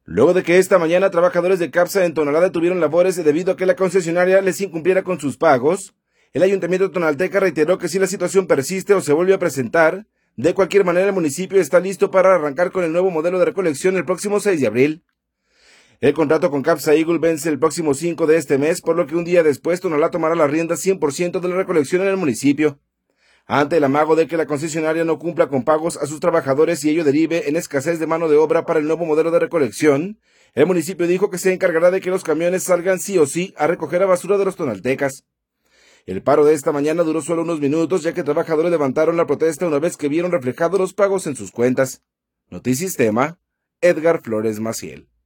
Luego de que esta mañana trabajadores de CAPSA en Tonalá detuvieron labores debido a que la concesionaria les incumpliera con sus pagos, el Ayuntamiento tonalteca reiteró que si la situación persiste o se vuelve a presentar, de cualquier manera el municipio está listo para arrancar con el nuevo modelo de recolección el próximo 6 de abril. El contrato con CAPSA Eagle vence el próximo 5 de este mes, por lo que un día después Tonalá tomará la rienda 100% de la recolección en el municipio. Ante el amago de que la concesionaria no cumpla con pagos a sus trabajadores y ello derive en escasez de mano de obra para el nuevo modelo de recolección, el municipio dijo que se encargará de que los camiones salgan sí o sí a recoger la basura de los tonaltecas. El paro de esta mañana duró solo unos minutos, ya que trabajadores levantaron la protesta una vez que vieron reflejados los pagos en sus cuentas. Notisistema, Edgar Flores Maciel.